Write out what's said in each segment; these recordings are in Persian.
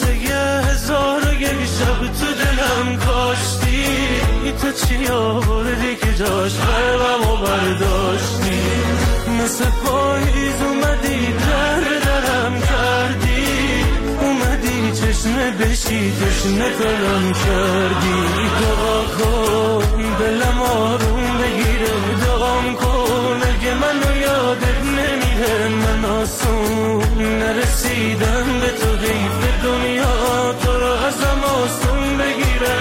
قصه 1001 شب تو دلم کاشتی، تو چی آوردی که جاش قلبمو برداشتی، مثل پاییز اومدی درم کردی، اومدی چشمه بشی تشنه ترم کردی. دعا کن دلم آروم بگیره، دعام کن اگه منو یادت نمیره، من آسون نرسیدم به تو، حیف دنیا تو رو ازم آسون بگیره.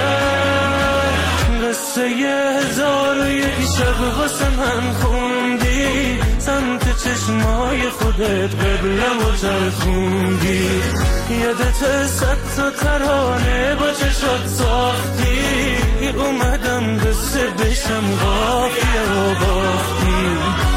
قصه 1001 شب واسه من خوندی، سمت چشمای خودت قبلم و چرخوندی، یادت 100 تا ترانه با چشات ساختی، اومدم قصه بشم قافیه و باختی.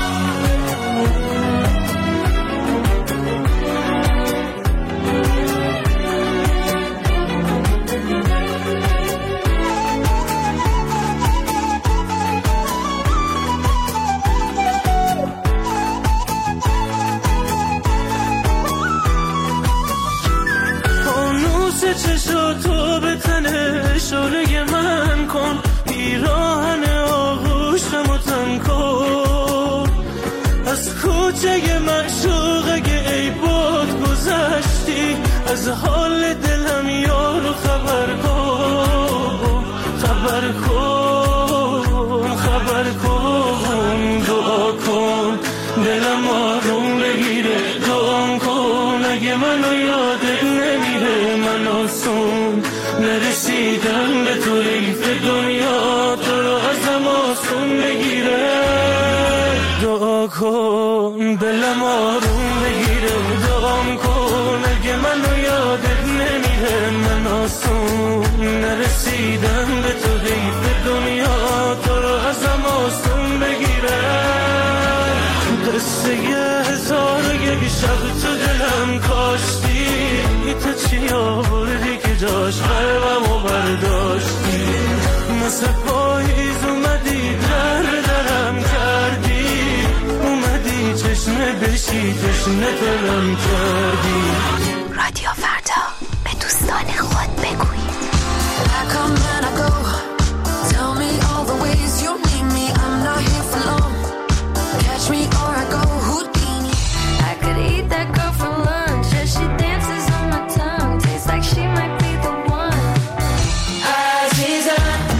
چشاتو به تنه شعله من کن، پیراهن آغوشمو تن کن، از کوچه معشوق اگه ای باد گذشتی، از حال دلم یارو خبر کن، خبر کن، خبر کن. دعا کن دلم آروم بگیره، دعام کن اگه منو یادت نمیره، من آسون نرسیدم به تو، حیف دنیا تو رو ازم آسون بگیره. دعا کن دلم آروم بگیره، دعام کن اگه منو یادت نمیره، من آسون نرسیدم به تو، حیف دنیا تو رو ازم آسون بگیره. قصه 1001 شب تو دلم کاشتی، تو چی آوردی که جاش قلبمو برداشتی، مثل پاییز اومدی درم کردی، اومدی چشمه بشی تشنه ترم کردی. رادیو فردا به دوستان خود بگویید. I come and I go, tell me all the ways you need me, I'm not here for long, catch me or I go Houdini. I could eat that girl for lunch as she dances on my tongue, tastes like she might be the one. Aziza,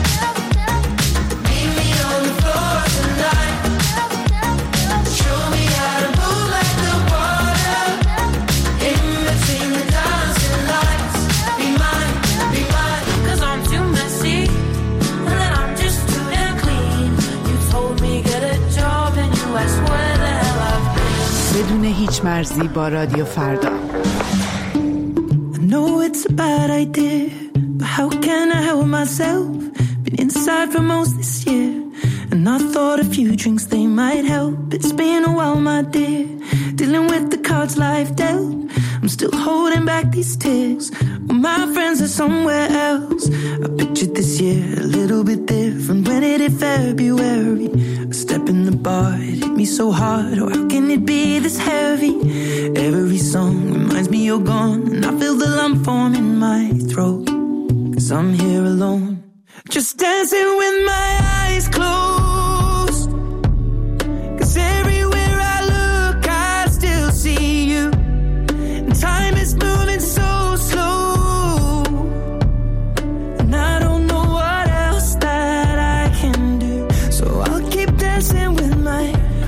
meet me on the floor tonight, show me how to move like the water, in between the dancing lights, be mine, 'cause I'm too messy, and then I'm just too damn clean. You told me get a job and you asked where the hell I've been. بدون هیچ مرزی با رادیو فردا. I know it's a bad idea, but how can I help myself? Been inside for most this year, and I thought a few drinks they might help. It's been a while, my dear, dealing with the cards life dealt. I'm still holding back these tears, well, my friends are somewhere else. I pictured this year a little bit different when it hit February. A step in the bar, it hit me so hard, oh how can it be this heavy? Every song reminds me you're gone, and I feel the lump form in my throat, 'cause I'm here alone, just dancing with my eyes closed, 'cause everywhere I look I still see you, and time is moving so slow, and I don't know what else that I can do, so I'll keep dancing with my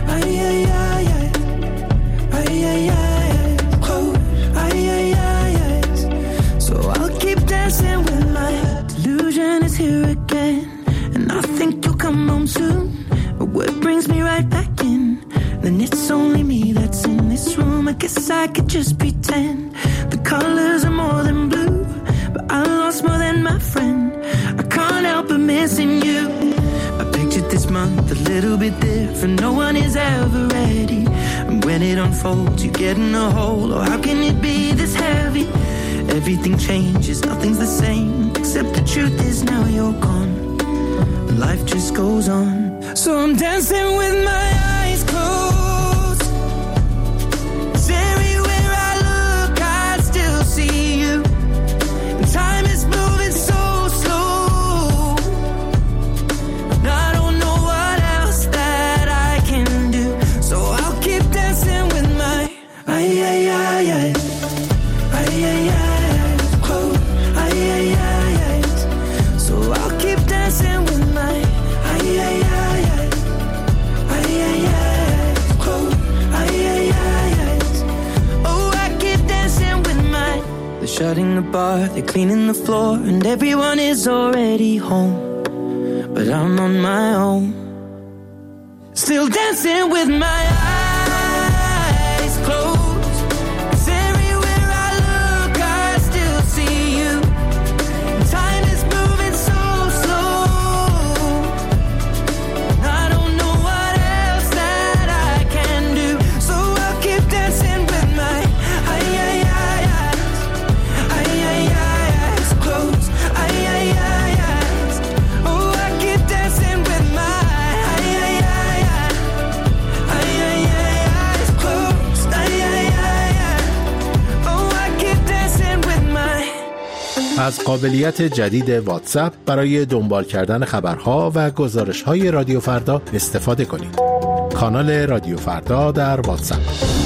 so I'll keep dancing with my delusion is here again, and I think you'll come home soon, but what brings me right back in, then it's only me that's in this room. I guess I could just pretend the colors are more than blue, but I lost more than my friend. I can't help but missing you. I pictured this month a little bit different, no one is ever ready, and when it unfolds you get in a hole, oh how can it be this heavy? Everything changes, nothing's the same, except the truth is now you're gone, life just goes on, so I'm dancing with my eyes closed, 'cause everywhere I look I still see you, car, they're cleaning the floor, and everyone is already home. But I'm on my own, still dancing with my eyes closed. 'Cause everywhere I look, I still see you. Time is moving so slow, and I don't know what else that I can do. So I'll keep dancing with my eyes closed. Oh, I keep dancing with my eyes closed. Oh, I keep dancing with my. از قابلیت جدید واتساپ برای دنبال کردن خبرها و گزارش‌های رادیو فردا استفاده کنید. کانال رادیو فردا در واتساپ.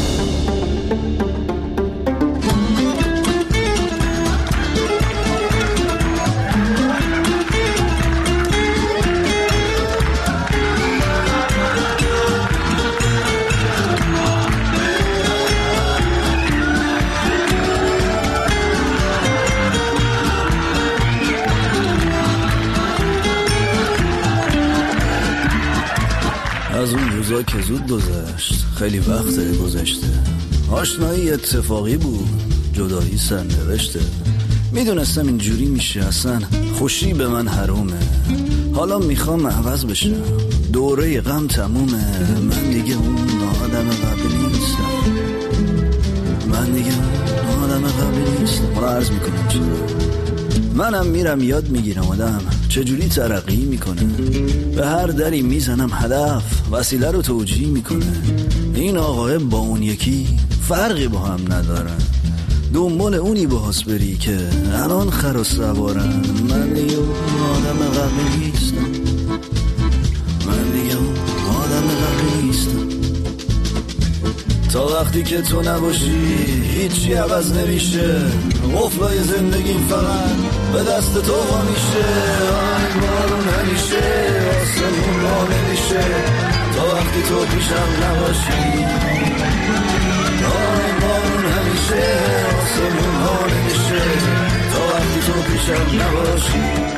از اون روزا که زود گذشت، خیلی وقت گذشته. آشنایی اتفاقی بود، جدایی سرنوشته. میدونستم اینجوری میشه، اصلا خوشی به من حرومه. حالا میخوام عوض بشم، دوره غم تمومه. من دیگه اون آدم قبلی نیستم، من دیگه اون آدم قبلی نیستم. حالا عرض میکنم چرا. منم میرم یاد میگیرم آدم چجوری ترقی میکنه. به هر دری میزنم هدف وسیله رو توجیه میکنه. این آقای با اون یکی فرقی با هم ندارن، دنبال اونی باهاس بری که الان خر و سوارن. من دیگه اون آدم قبلی نیستم، من دیگه اون آدم قبلی نیستم. تا وقتی که تو نباشی هیچی عوض نمیشه. قفلای زندگیم فقط به دست تو وا میشه. آی بارون همیشه آسمون وا نمیشه تا وقتی تو پیشم نباشی. آی بارون همیشه آسمون وا نمیشه تا وقتی تو پیشم نباشی.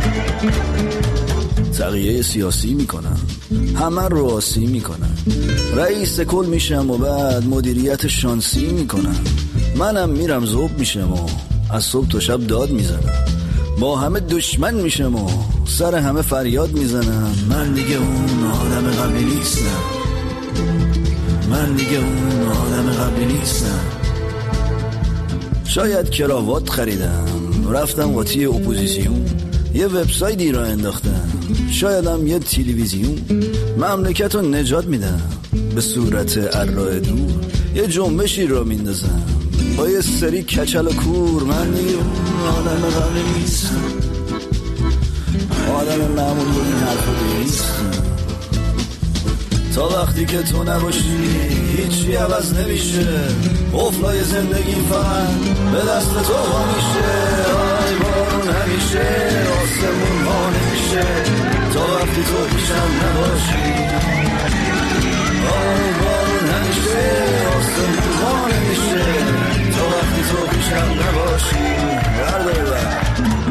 تغییر سیاسی میکنم، همه رو آسی میکنم، رئیس کل میشم و بعد مدیریت شانسی میکنم. منم میرم ذوب میشم و از صبح تا شب داد میزنم. با همه دشمن میشم و سر همه فریاد میزنم. من دیگه اون آدم قبلی نیستم، من دیگه اون آدم قبلی نیستم. شاید کراوات خریدم، رفتم قاطی اپوزیسیون، یه وبسایتی را انداختم، شایدم یه تلویزیون. مملکت رو نجات میدم به صورت ارائه دور، یه جنبشی را میندازم با یه سری کچل و کور. من دیگه آدم قبلی نیستم، آدم معمول بود این حرفو نیستم. تا وقتی که تو نباشی هیچی عوض نمیشه. قفلای زندگی فقط به دست تو وا میشه. آی بارون همیشه آسمون وا نمیشه تا وقتی تو پیشم نباشی. آی بارون همیشه آسمون وا نمیشه تا وقتی تو پیشم نباشی. برداره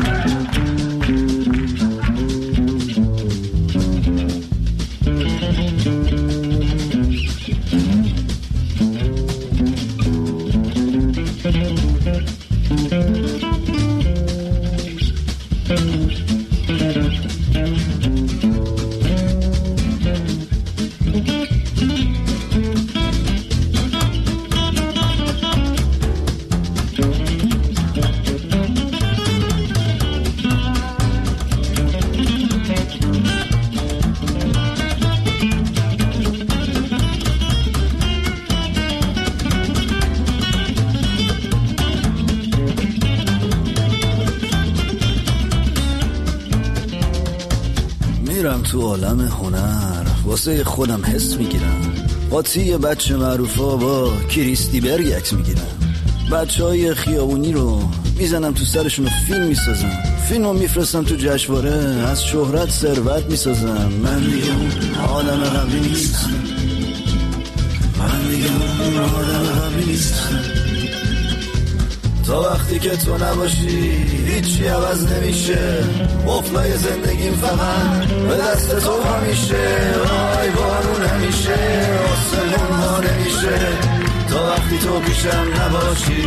تو عالم هنر واسه خودم حس میگیرم. قاطی بچه معروفا با کریستی برگ عکس میگیرم. بچهای خیابونی رو میزنم تو سرشون و فیلم میسازم. فیلمو میفرستم تو جشنواره، از شهرت ثروت میسازم. من دیگه اون آدم قبلی نیستم، من دیگه اون آدم قبلی نیستم. تا وقتی که تو نباشی هیچی عوض نمیشه. قفلای زندگیم فقط به دست تو همیشه. آی بارون همیشه آسمون ها نمیشه تا وقتی تو پیشم نباشی.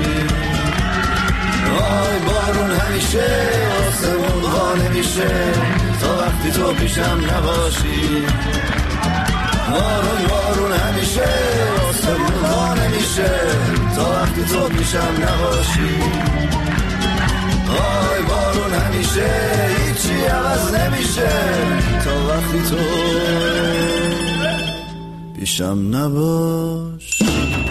آی بارون همیشه آسمون ها نمیشه تا وقتی تو پیشم نباشی. بارون همیشه آسمون ها نمیشه تا وقتی تو پیشم نباشی. آی بارون همیشه هیچی عوض نمیشه تا وقتی تو پیشم نباشی.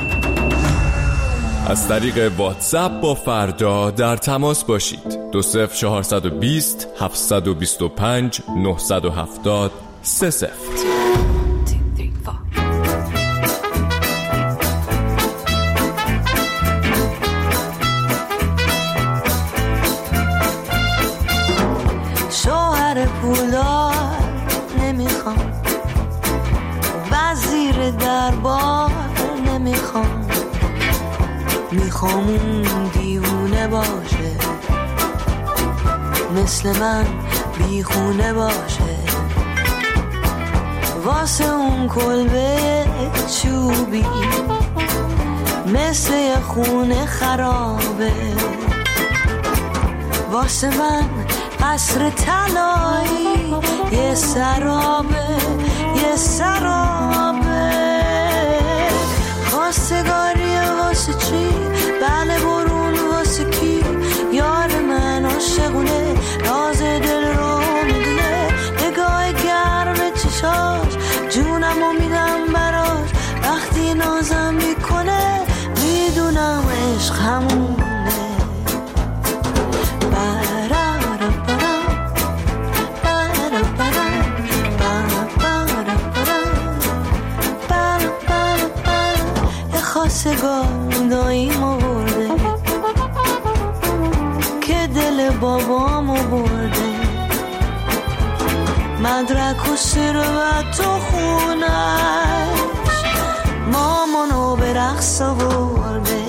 از طریق واتساپ با فردا در تماس باشید. 20420 725 970 30. شوهر پولدار نمیخوام، وزیر دربار نمیخوام، میخوام اون دیوونه باشه مثل من بیخونه باشه. واسه اون کلبه چوبی مثل یه خونه خرابه. واسه من قصر طلایی یه سرابه یه سرابه. خواستگاری واسه چی؟ بله برون واسه کی؟ یار من عاشقونه راز دل رو میدونه. نگاه گرم چشاش جونمو میدم براش. وقتی نازم میکنه میدونم عشق همونه. خواستگار داییمو برده که دل بابامو برده. مدرک و ثروت و خونش مامانو به رقص آورده.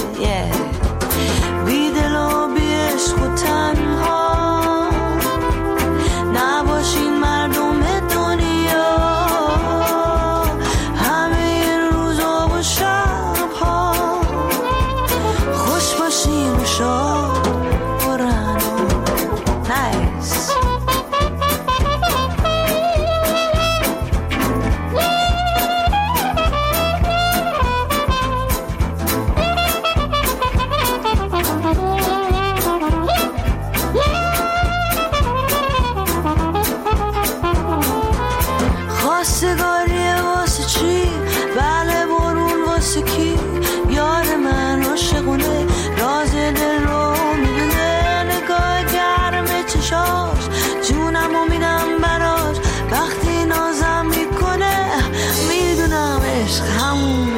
بی دل و بی عشق و تنها نباشین مردم دنیا. همه روزا و شبها خوش باشین و شاد و رنا. نایس. خواستگاری واسه چی؟ بله برون واسه کی؟ یار من عاشقونه راز دل رو میدونه. نگاه گرم چشاش جونمو میدم براش. وقتی نازم میکنه میدونم عشق همونه.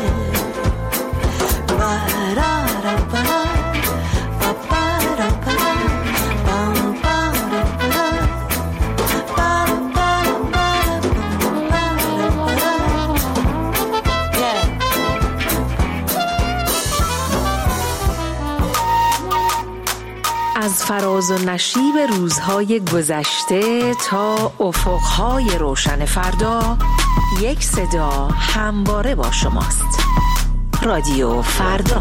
از فراز و نشیب روزهای گذشته تا افقهای روشن فردا، یک صدا همواره با شماست. رادیو فردا.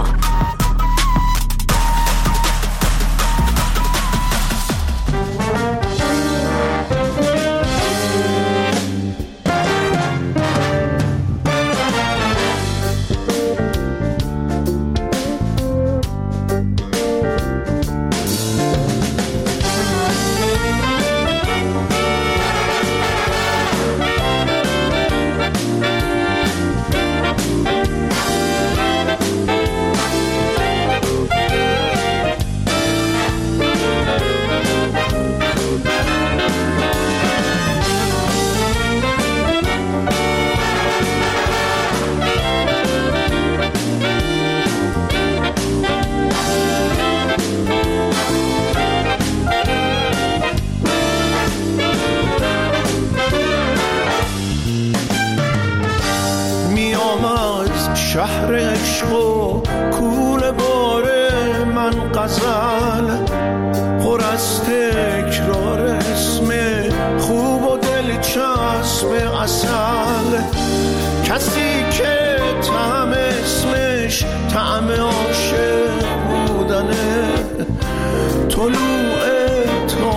شهر عشق و کول باره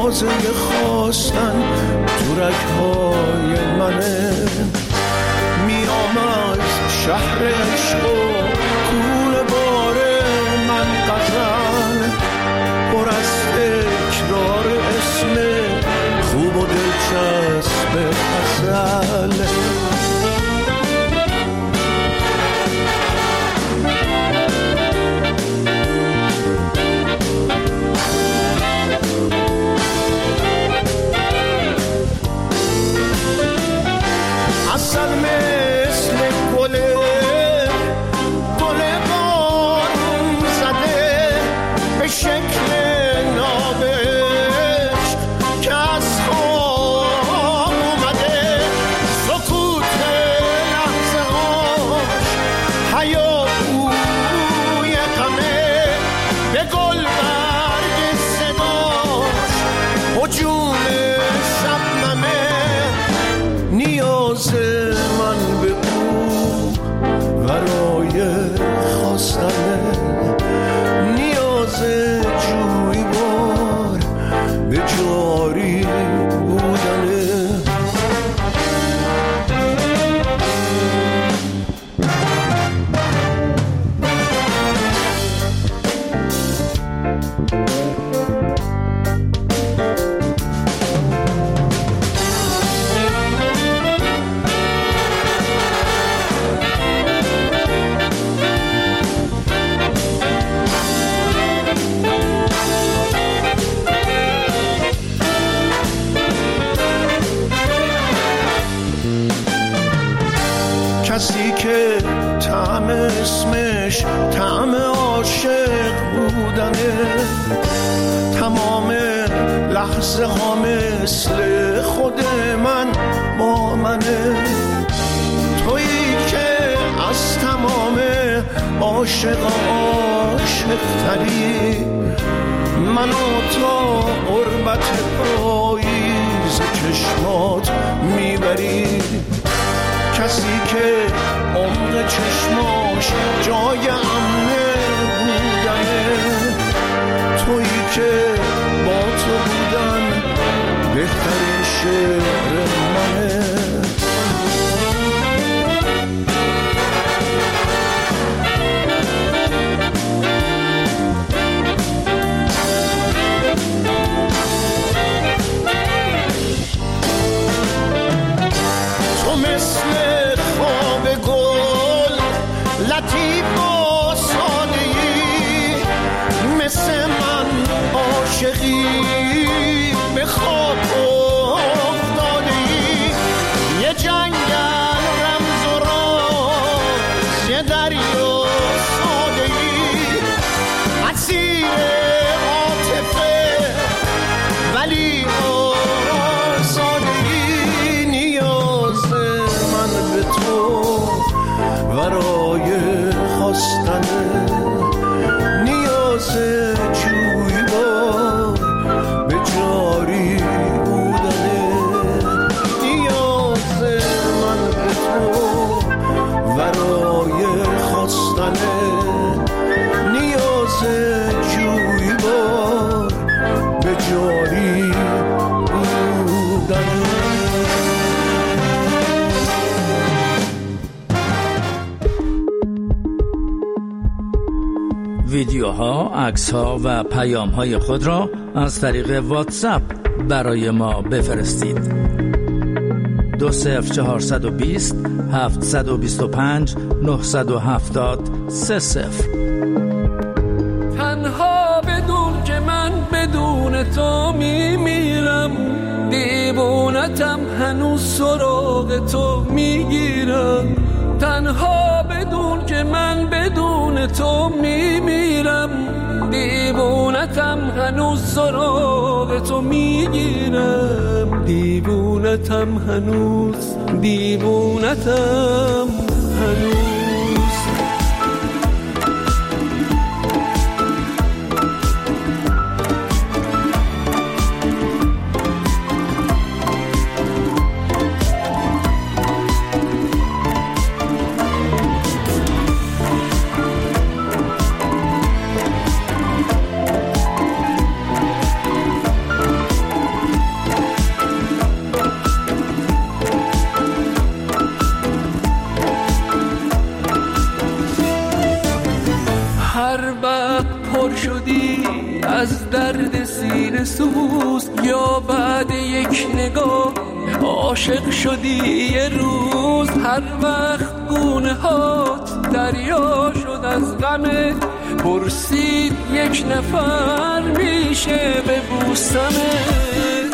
تازه خواستن تو رگ‌های منه. میام از شهر عشق و کوره بار من غزل، پر از تکرار اسم خوب و دلچسب غزل. اصل مثل گله بارون زده به شکل نابش که از خواب اومده. سکوت لحظه هاش هیاهوی غمه، به گل برگ صداش هجوم شبنمه. نیاز من به او برای خواستنه، نیاز جویبار به جاری بودنه. کسی که طعم اسمش طعم عاشق بودنه، تمام لحظه ها مثل خود من با منه. تویی که از تمام عاشق تری، منو تا قربت پاییز چشمات میبری. کسی که عمق چشماش جای امنه بودنه، تویی که با تو بودن بهترین شعر منه. تو مثل خواب گل لطیف و ساده‌ای، مثل من عاشقی به خواب افتاده‌ای. یه جنگل رمز و راز، یه دریا ساده‌ای، اسیر عاطفه ولی آزاده‌ای. نیاز من به تو برای خواستنه، نیاز جویبار به جاری بودنه. نیاز من به تو برای خواستنه، نیاز جویبار به جاری بودنه. ویدیوها، عکس‌ها و پیام‌های خود را از طریق واتساپ برای ما بفرستید. 20420 725 970 30. تنها بدون که من بدون تو میمیرم، دیوونتم هنوز سراغ تو میگیرم. تنها بدون که من بدون تو میمیرم، دیوونتم هنوز سراغ تو میگیرم. دیوونتم هنوز، دیوونتم هنوز. درد سینه سوز، یا بعد یک نگاه عاشق شدی یه روز. هر وقت گونه هات دریا شد از غمت، پرسید یک نفر میشه ببوسمت.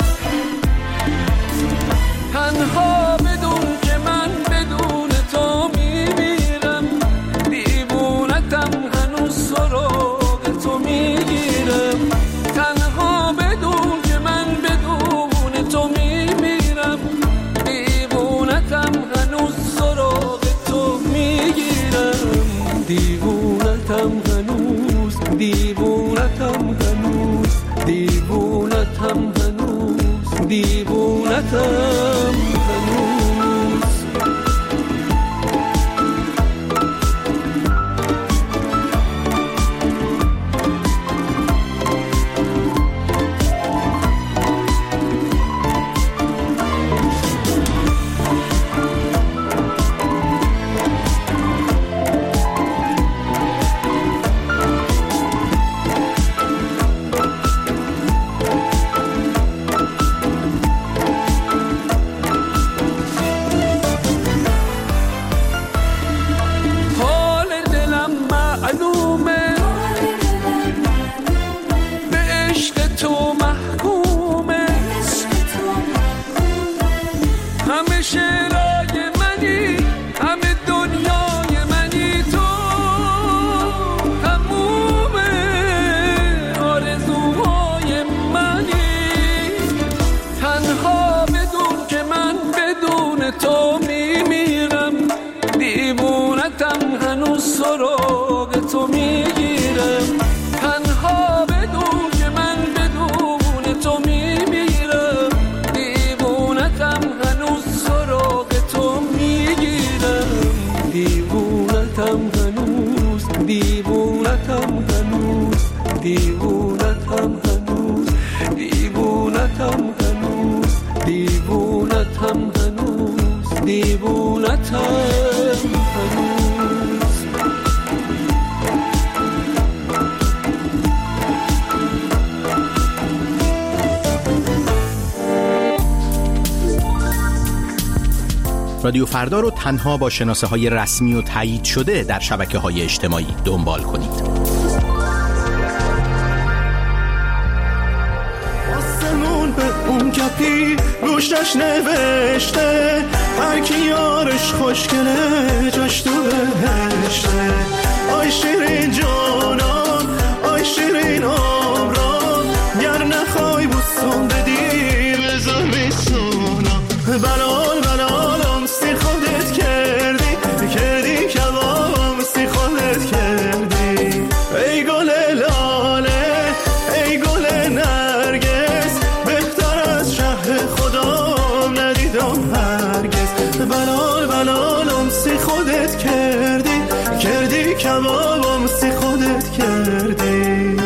تنها بدون که من بدون تو میمیرم، دیوونتم هنوز سراغ تو میگیرم. تنها بدون که من بدون تو میمیرم، دیوونتم هنوز سراغ تو میگیرم. دیوونتم هنوز، دیوونتم هنوز، دیوونتم هنوز، دیوونتم هنوز. سراغ تو میگیرم. تنها بدون که من بدون تو میمیرم، دیوونتم هنوز سراغ تو میگیرم. دیوونتم هنوز، دیوونتم هنوز، دیوونتم هنوز، دیوونتم هنوز، دیوونتم هنوز، دیوونتم هنوز. رادیو فردا رو تنها با شناسه های رسمی و تایید شده در شبکه های اجتماعی دنبال کنید. آسمون به اون کپی روشش نوشته، هر کی یارش خوشگله جاش تو بهشته. آی شیرین جانان، آی شیرین عمران، گر نخوای بوسم بدی بذار میسونم. بلال بلالم سی خودت کردی، کردی کبابم سی خودت کردی. ای گل لاله، ای گل نرگس، بهتر از شه خودم ندیدم هرگز. بلال بلالم سی خودت کردی، کردی کبابم سی خودت کردی.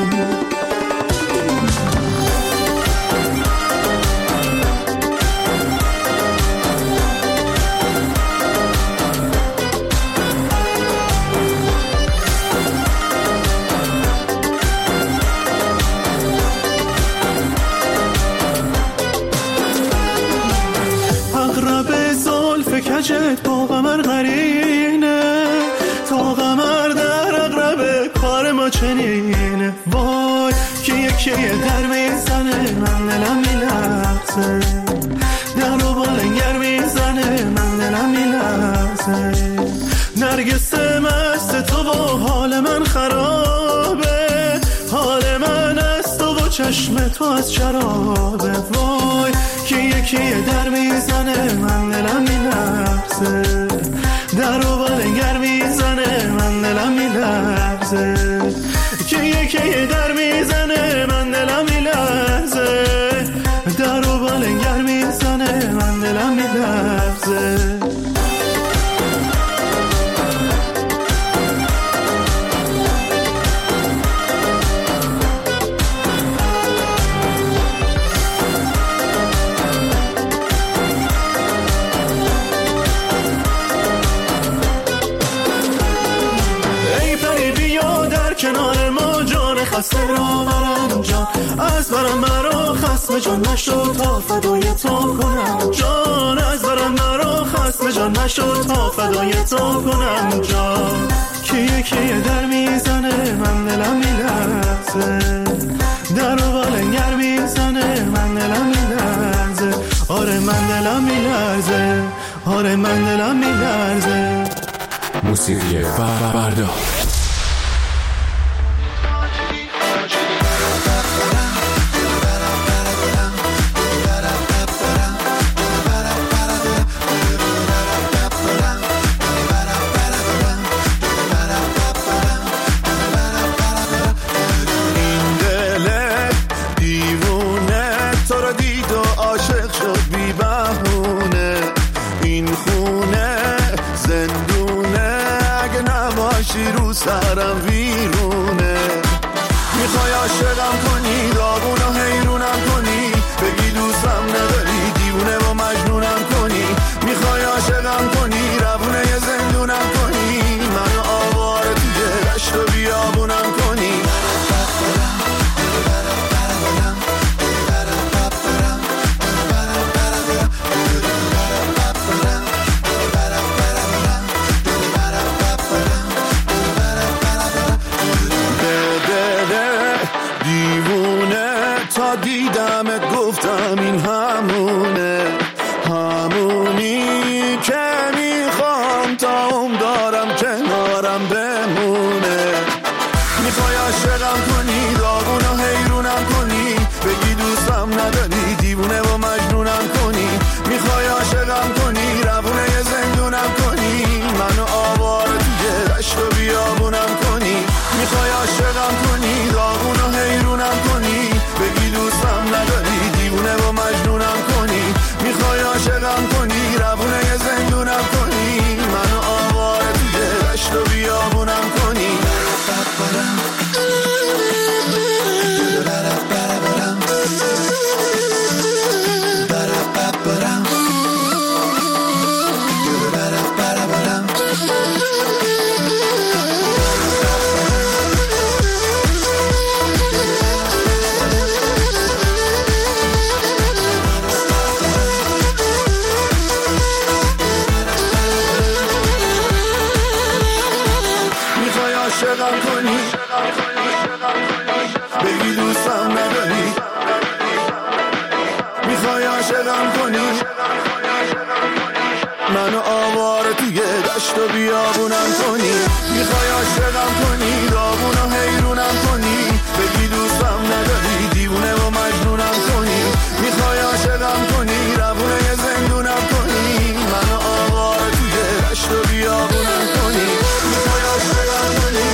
کجت با قمر قرینه، تا قمر در اقرب کار ما چنینه. وای که یکی در میزنه من دلم میلرزه، در و بالنگر میزنه من دلم میلرزه. نرگس مست تو و حال من خرابه، حال من از تو و چشم تو از شرابه. وای که یکی در میزنه من دلم میلرزه، در و بالنگر میزنه من دلم میلرزه. که یکی در میزنه من دلم میلرزه، در و بالنگر میزنه من دلم میلرزه. کنار ما جان خسته را برم جان، از برم مرا خصم جان نشد تا فدای تو کنم جان، از برم مرا خصم جان نشد تا فدای تو کنم جان. کیه در میزنه من دلم میلرزه، در و بالنگر میزنه من دلم میلرزه، آره من دلم میلرزه، آره من دلم میلرزه. موسیقی فردا. سرم ویرونه، میخوای عاشقم کنی داغونو حیرونم کنی، بگی دوستم نداری دیوونه و مجنونم کنی، میخوای عاشقم کنی روونه یه زندونم کنی، منو آواره توی دشت و بیابونم کنی. دیدمت گفتم این همونه، همونی که میخوام تا اون دارم کنارم بمونه. میخوای عاشقم کنی داغونو حیرونم کنی، بگی دوستم نداری دیوونه و مجنونم کنی، میخوای عاشقم کنی روونه یه زندونم کنی، منو آواره توی دشت و بیابونم کنی، میخوای عاشقم کنی داغونو حیرونم کنی، بگی دوستم نداری دیوونه و مجنونم کنی، میخوای عاشقم کنی روونه یه زندونم کنی، منو آواره توی دشت و بیابونم کنی. عاشقم کنی بگی دوستم نداری، میخوای عاشقم کنی منو آواره توی دشت و بیابونم کنی، میخوای عاشقم کنی داغونو حیرونم کنی، بگی دوستم نداری دیوونه و مجنونم کنی، میخوای عاشقم کنی روونه یه زندونم کنی، منو آواره توی دشت و بیابونم کنی، میخوای عاشقم کنی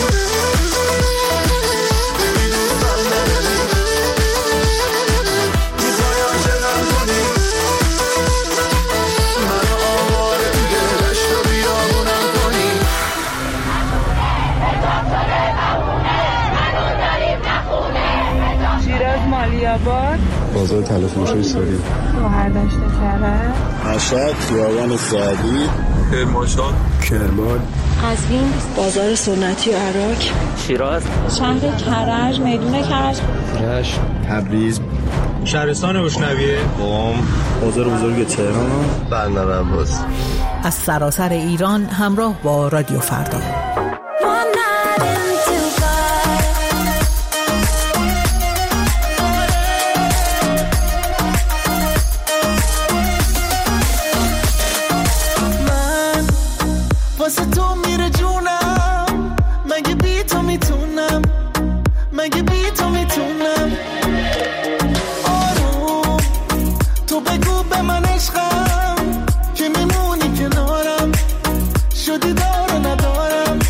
بازار تلفروشی ساری گوهر داشته کرده مشهد خیابان سعدی کرمانشاه کرمان قزوین بازار سنتی و عراق شیراز شهر کرج میدون کرج رشت تبریز شهرستان روشنویه قم بازار بزرگ تهران بندر عباس. از سراسر ایران همراه با رادیو فردا. واسه تو میره جونم، مگه بی تو میتونم، مگه بی تو میتونم. آروم تو بگو به من عشقم که میمونی کنارم، شدی دار و ندارم.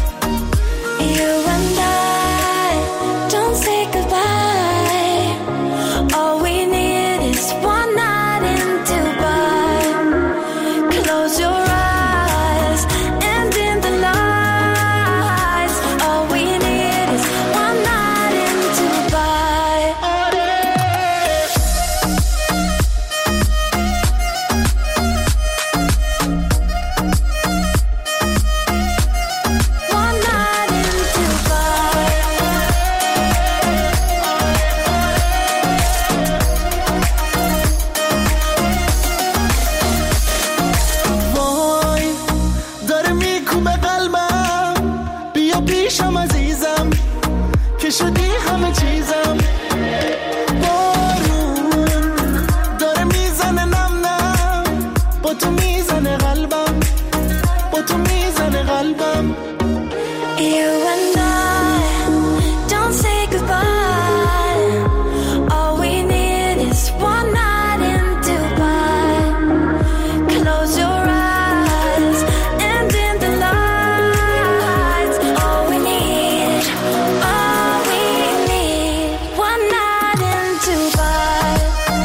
to buy.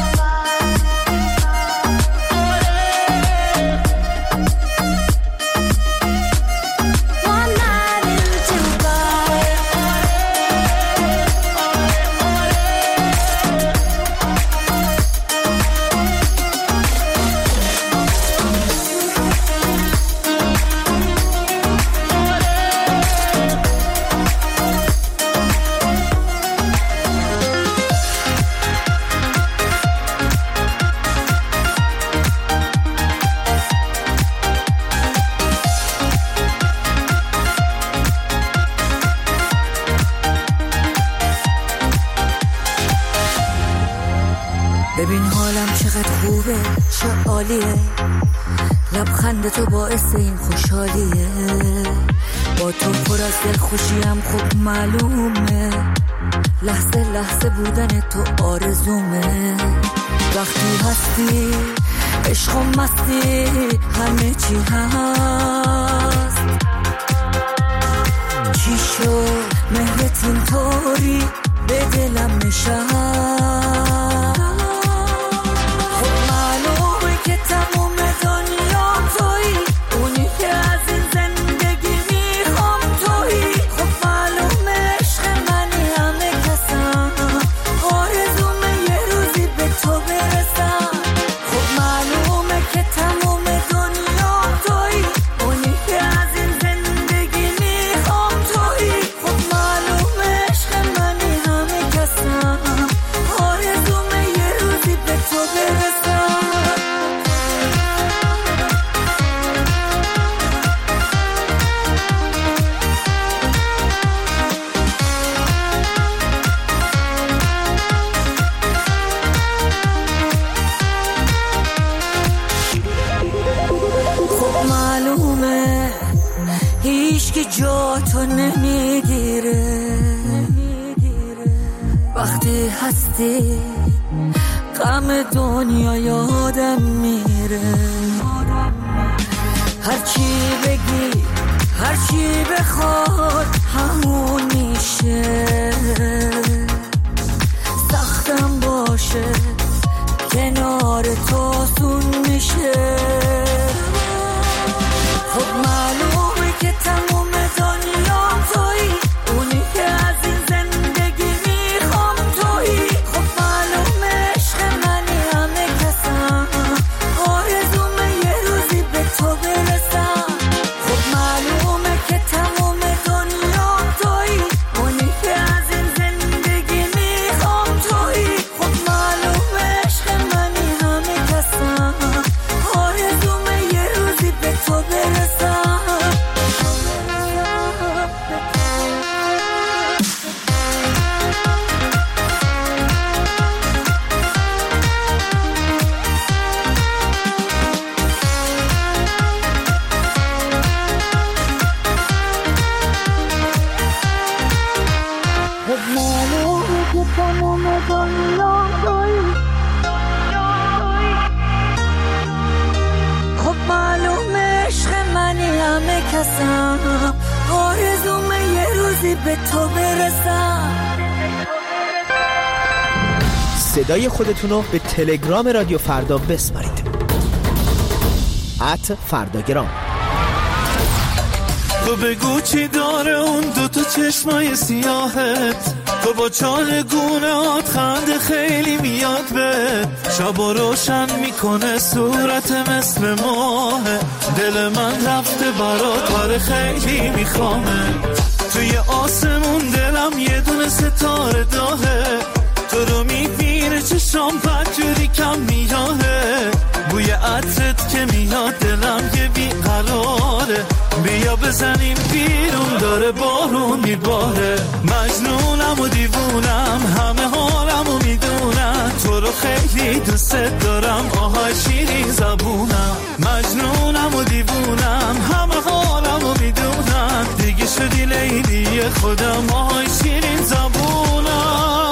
One night in Dubai. ببین حالم چقدر خوبه، چه عالیه، لبخند تو باعث این خوشحالیه، با تو پر از دل خوشیم خوب معلومه، لحظه لحظه بودن تو آرزومه، وقتی هستی عشق و مستی همه چی هست، چی شد مهرت اینطوری به دلم نشست، که تموم دنیا تویی، اونی که از این زندگی میخوام تویی، خب معلومه عشق منی همه کسم، آرزومه یه روزی به تو برسم، خب معلومه که تموم دنیا تویی، اونی که از این زندگی میخوام تویی، خب معلومه عشق منی همه کسم، آرزومه یه روزی به تو برسم. هیچکی جا تو نمیگیره، وقتی هستی غم دنیا یادم میره، هرچی بگی هرچی بخواد همون میشه، سختم باشه کنار تو سون میشه، خب معلومه که تموم دنیا تویی، اونی که از این زندگی میخوام تویی، خب معلومه عشق منی همه کسم، آرزومه یه روزی به تو برسم، خب معلومه که تموم دنیا تویی، اونی که از این زندگی میخوام تویی، خب معلومه عشق منی همه کسم، آرزومه یه روزی به تو برسم. خب معلومه عشق منی همه کسم، آرزومه یه روزی به تو برسم. صدای خودتونو به تلگرام رادیو فردا بسپارید، @فرداگرام. تو بگو چی داره اون دوتا چشمای سیاهت، تو با چالگونهات خنده خیلی میاد به، شبا روشن میکنه صورت مثل ماه، دل من رفته برات کار خیلی میخوامه، توی آسمون دلم یه دونه ستاره داهه، تو رو میبینه چشام پجوری کم میاهه، بوی عطرت که میاد دلم یه بیقراره، بیا بزنیم بیرون داره بارون میباره، مجنونم و دیوونم همه حالم و میدونم، تو رو خیلی دوست دارم آهای شیرین زبونم، مجنونم و دیوونم همه حالم و میدونم، دیگه شدی لیلی خودم آهای شیرین زبونم.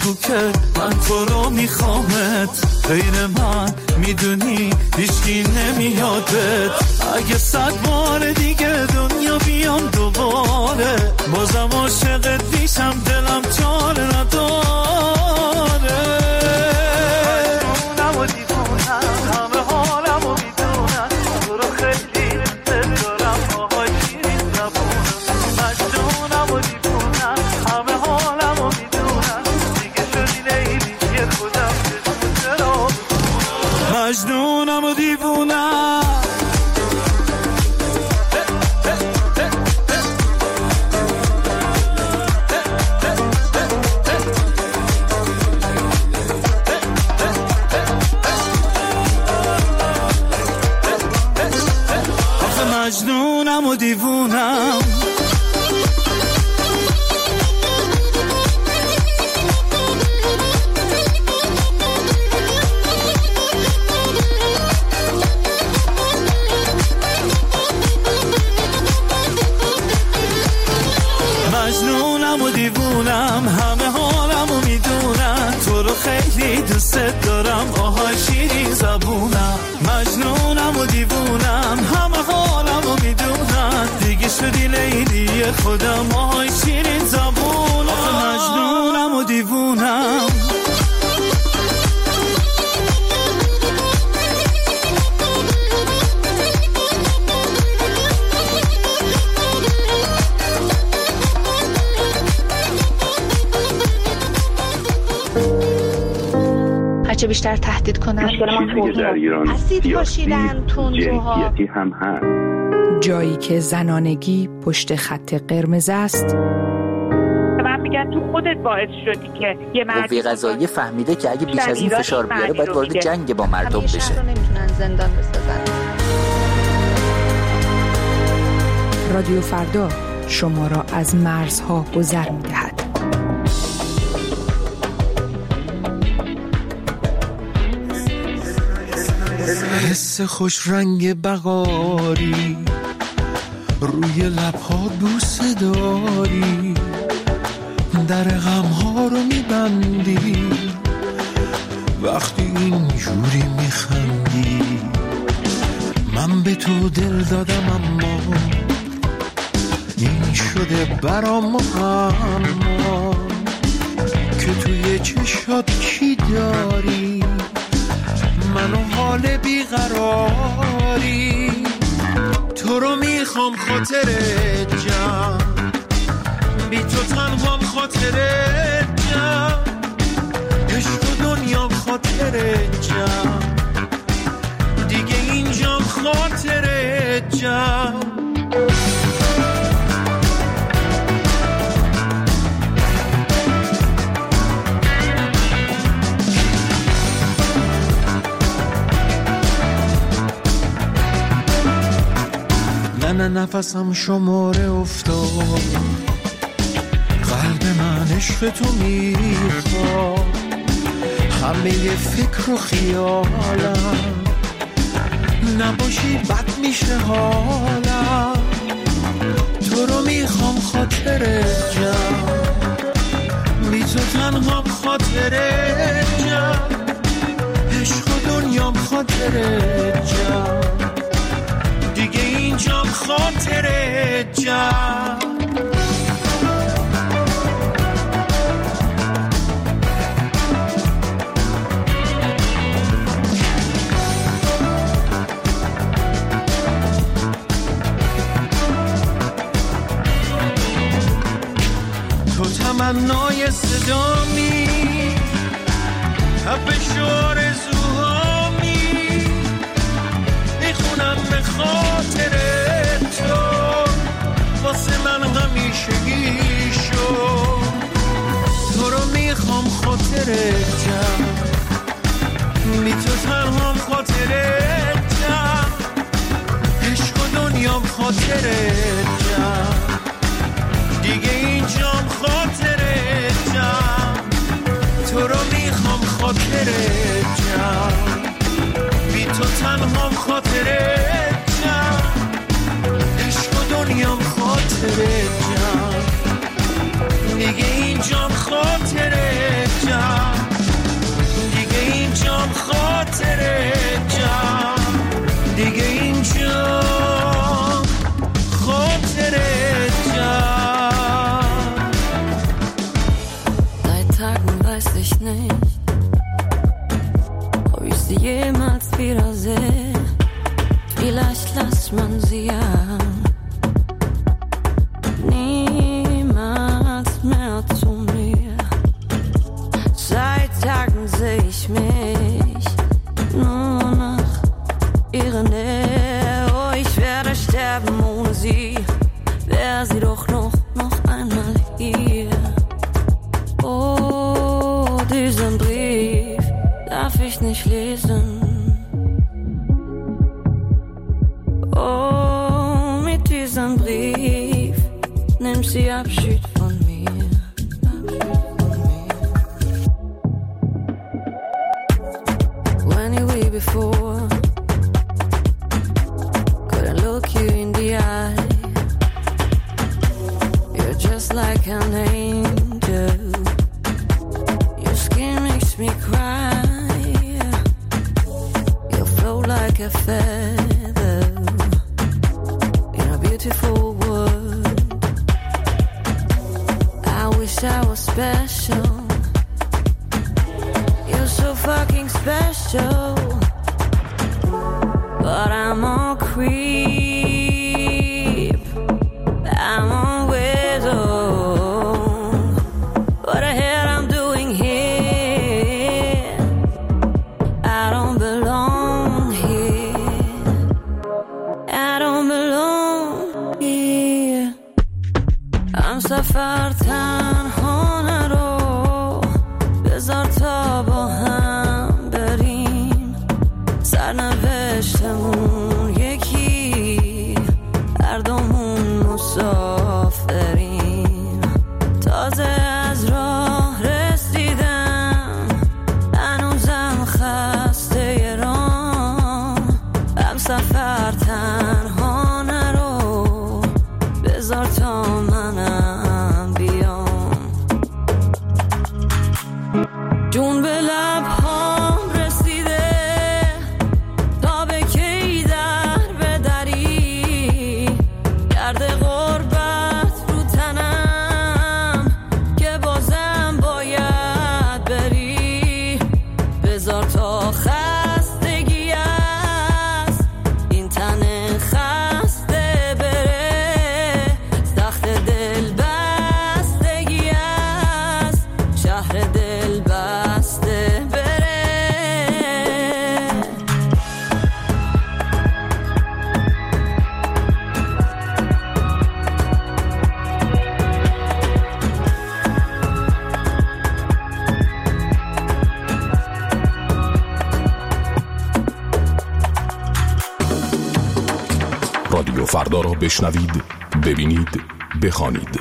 بگو که من تو رو میخوامت، غیر من میدونی هیچکی نمیادت. اگه 100 بار دیگه دنیا بیام دوباره، بازم عاشقت میشم، دلم چاره نداره. مجنونم و دیوونم، همه حالم و میدونم، تو رو خیلی دوست دارم، آهای شیرین زبونم. مجنونم و دیوونم، همه حالم و میدونم، دیگه شدی لیلی یه خودم چرا. مجنونم و دیوونم. مجنونم و دیوونم. مجنونم و دیوونم، همه حالم و میدونم، تو رو خیلی دوست دارم، آهای شیرین زبونم. مجنونم و دیوونم، همه حالم و میدونم، دیگه شدی لیلی خودم، آهای شیرین زبونم. مجنونم و دیوونم. هرچه بیشتر تهدید کنن چیزی که در ایران سیاسی جنسیتی هم هست. جایی که زنانگی پشت خط قرمز است. من میگم تو خودت باعث شدی که یه قوه قضاییه فهمیده که اگه بیش از این فشار بیاره باید وارد جنگ با مردم بشه. رو نمیتونن زندان بسازن. رادیو فردا شما را از مرزها گذر می‌دهد. حس خوش رنگ بقاری روی لبها بوسه داری، در غمها رو میبندی وقتی اینجوری میخندی. من به تو دل دادم اما این شده برام معما که توی چشات چی داری، منو حال بیقراری. تو رو میخوام خاطر جمع، بی تو تنهام خاطر جمع، عشق و دنیام خاطر جمع، دیگه اینجام خاطر جمع. نه نفسم شماره افتاد، قلب من عشق تو میخواد، همه فکر و خیالم نباشی بد میشه حالم. تو رو میخوام خاطر جمع، بی تو تنهام خاطر جمع، عشق و دنیام خاطر جمع، دیگه اینجام خاطر جمع. تو تمنای صدامی، تپش آرزوهامی، میخونم به خاطر تو، واسه من همیشگی شد. تو رو میخوام خاطر جمع، بی تو تنهام خاطر جمع، عشق و دنیام خاطر جمع، دیگه اینجام خاطر جمع. تو رو میخوام خاطر جمع، بی تو تنهام خاطر جمع، عشق و دنیام خاطر جمع. ich nicht, ob ich sie jemals wiedersehe. Vielleicht lässt man sie ja niemals mehr zu mir. Seit Tagen sehe ich mich nur nach ihrer Nähe. Oh, ich werde sterben ohne sie. Wär sie doch noch einmal hier. Oh, diesen Brief darf ich nicht lesen. Oh, mit diesem Brief nimmt sie Abschied von mir. When you were before, couldn't look you in the eye. You're just like an angel. Your skin makes me cry. You float like a feather in a beautiful world. I wish I was special. You're so fucking special. But I'm all creep. I'm on widow. What the hell I'm doing here? I don't belong here. I don't belong here. I'm سفر تنها نرو. بذار تا با هم بریم. سرنوشتمون یکی. هر دومون مسافریم. تازه از راه رسیدم. هنوزم خسته رام. هم سفر تنها نرو. بذار تا منم بیام. جون به لبهام رسیده. تا به کی در بدری. گرد غربت رو تنم. که بازم باید بری. بذار تا خستگی است. این تن خسته بره. سخت دل بستگی است. شهر دل بسته بره. رادیو فردا را بشنوید، ببینید، بخوانید.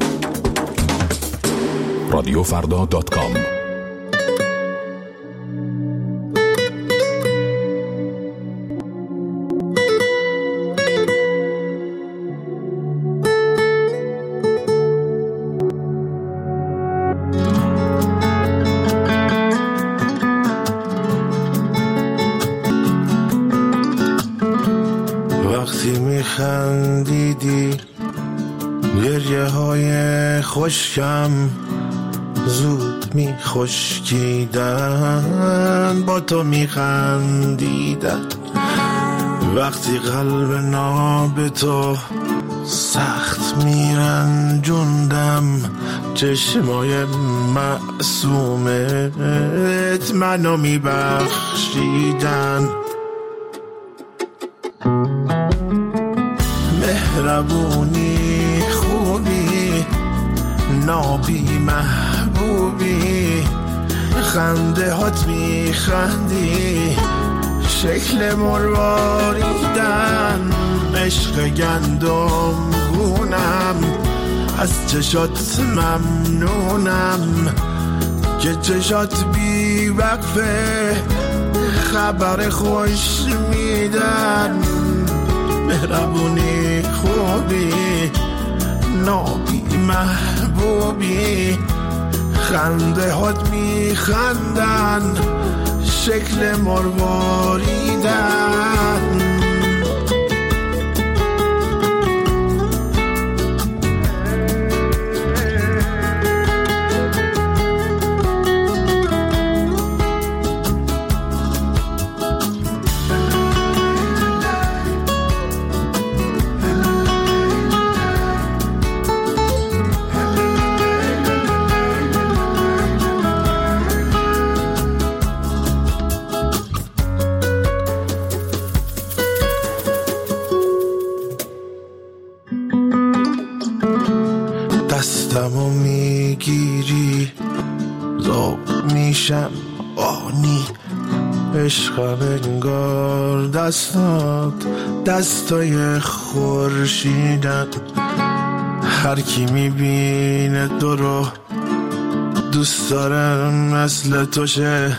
رادیوفردا.com. وقتی میخندیدی گریه های خشکم زود میخشکیدن. با تو میخندیدن. وقتی قلب ناب تو سخت میرنجوندم. چشمای معصومت منو میبخشیدن. مهربونی خوبی نابی محبوبی. خنده هات میخندی شکل مرواریدن. عشق گندم گونم از چشات ممنونم که چشات بی وقفه خبر خوش میدن. مهربونی خوبی نابی محبوبی. خنده هات میخندن شکل مرواریدن. بگیری ذوق میشم آنی. عشقم انگار دستای خورشیدن. هر کی میبینه تو رو دوست داره مثل تو شه.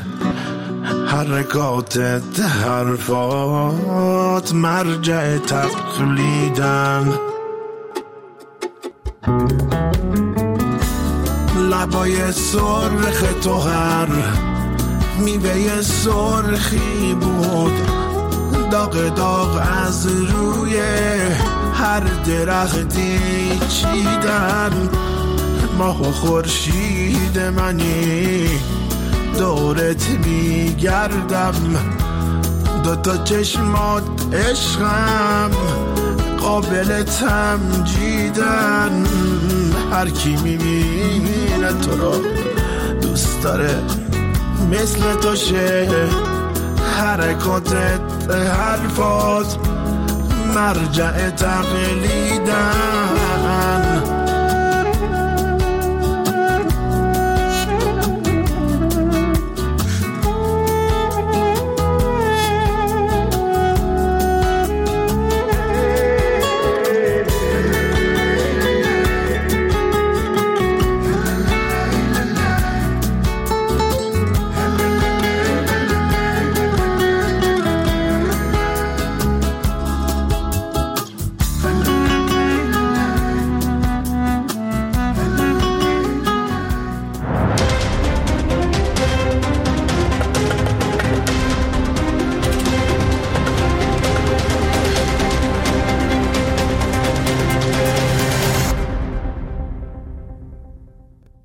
حرکاتت حرفات مرجع تقلیدن. لبای سرخ تو هر میوه سرخی بود. داغ از روی هر درختی چیدن. ماه و خورشید منی دورت میگردم. دوتا چشمات عشقم قابل تمجیدن. هر کی میبینه تو رو دوست داره مثل تو شه. حرکاتت حرفات مرجع تقلیدن.